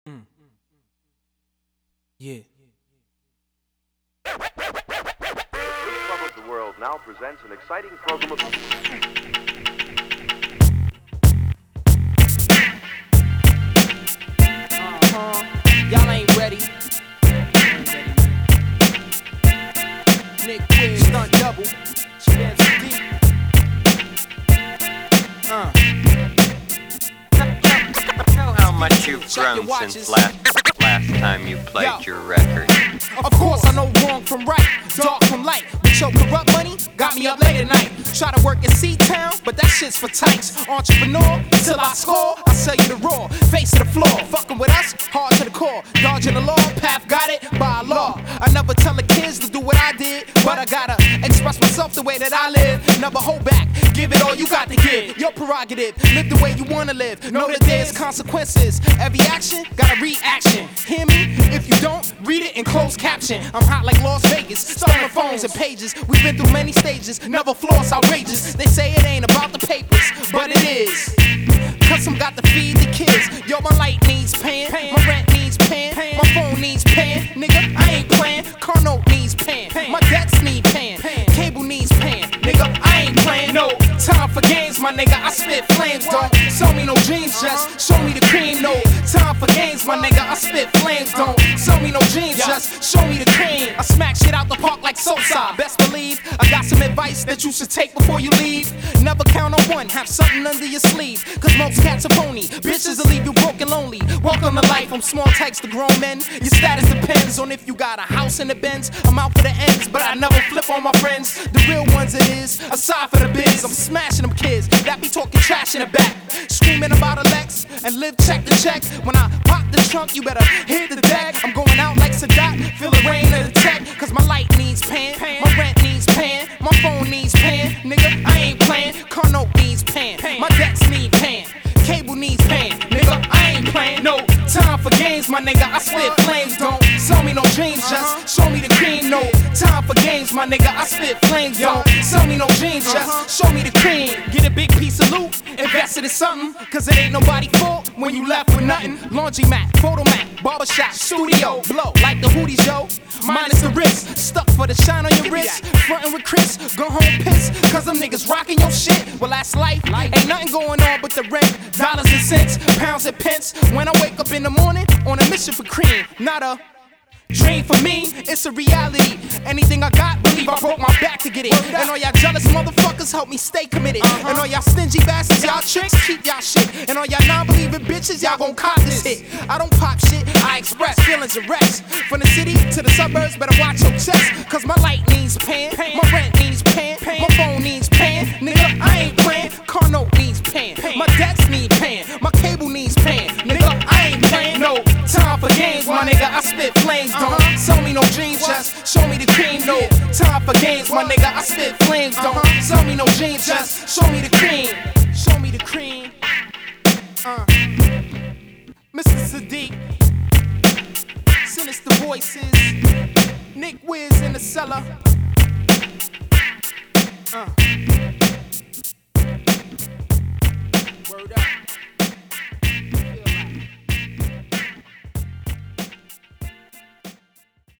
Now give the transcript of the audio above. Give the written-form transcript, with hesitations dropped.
Mm. Yeah. Club of the World now presents an exciting program of... Y'all ain't ready. Nick Wiz, stunt double. Chance deep. Know how much you've grown since last time you played your record. Of course I know wrong from right, dark from light. But your corrupt money got me up late at night. Try to work in C-Town, but that shit's for tykes. Entrepreneur, till I score, I sell you the raw. Face of the floor, fucking with us, hard to the core. Dodging the law, path got it by law. I never tell the kids to do what I did, but I gotta express myself the way that I live. Never hold back, give it all you got to give. Your prerogative, live the way you wanna live. Know that there's consequences. Every action got a reaction. Hear me? If you don't, read it in closed caption. I'm hot like Las Vegas, stolen phones and pages. We've been through many stages, never floss outrageous. They say it ain't about the papers, but it is. Cause some got to feed the kids. Yo, my light needs paying, my rent needs paying, my phone needs paying. Nigga, I ain't playing. Car note needs paying, my debts need paying, cable needs paying. Nigga, I ain't playing. No time for games, my nigga. I spit flames. Don't sell me no dreams, just show me the cream. No time for games, my nigga. I spit flames. Don't sell me no dreams, just show me the cream. I smack shit out the park like Sosa. Best believe I got some advice that you should take before you leave. Never count on one, have something under your sleeve. Cause most cats are phony, bitches will leave you broken lonely. Welcome to life, from small types to grown men. Your status depends on if you got a house in the Benz. I'm out for the ends, but I never flip on my friends. The real ones it is, aside for the biz. I'm smashing them kids that be talking trash in the back, screaming about a Lex and live check to check. When I pop the trunk, you better hit the deck. I'm going out like Sadat, feel the rain of the tech. Cause my light needs paying, my rent needs paying, my phone needs paying. Nigga, I ain't playing. Car note needs paying, my debts need paying, cable needs paying. Nigga, I ain't playing. No time for games, my nigga. I spit flames. Don't sell me no dreams, just show me the cream. No time for games, my nigga. I spit flames. Don't sell me no dreams, just show me the cream. Get a big piece of loot, invest it in something. Cause it ain't nobody fault when you left with nothing. Laundry mat, photo mat, barbershop, studio, blow like the Hooties, yo. Minus the wrist, stuck for the shine on your wrist. Frontin' with Chris, go home pissed. Cause them niggas rockin' your shit. Well, that's life. Ain't nothing going on but the rent. Dollars and cents, pounds and pence. When I wake up in the morning, on a mission for cream. Not a dream for me, it's a reality. Anything I got, believe I broke my back to get it. And all y'all jealous motherfuckers help me stay committed. And all y'all stingy bastards, y'all tricks, keep y'all shit. And all y'all non-believing bitches, y'all gon' cop this hit. I don't pop shit, I express feelings of rest. From the city to the suburbs, better watch your chest. Cause my light needs paying, my rent needs paying, my phone needs paying. Nigga, I ain't playing. Car note needs paying, my debts need paying, my cable needs paying. Nigga, I ain't playing. No time for games, my nigga. I spit flames. Don't sell me no dreams, just show me the cream. No time for games, my nigga. I spit flames. Don't sell me no dreams, just show me the cream. Show me the cream. Mr. Sadiq, Sinister Voices, Nick Wiz in the cellar. Word up.